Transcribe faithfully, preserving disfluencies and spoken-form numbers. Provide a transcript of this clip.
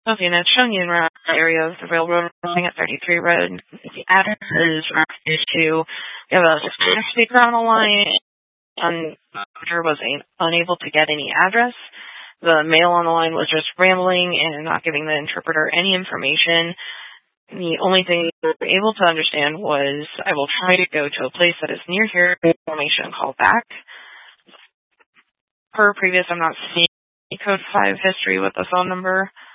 Okay, now it's showing you in the area of the railroad crossing at thirty-three Road. The address is referred to. We have a Spanish speaker on the line, and the interpreter was unable to get any address. The male on the line was just rambling and not giving the interpreter any information. The only thing we were able to understand was, I will try to go to a place that is near here, information, call back. Per previous, I'm not seeing code five history with the phone number.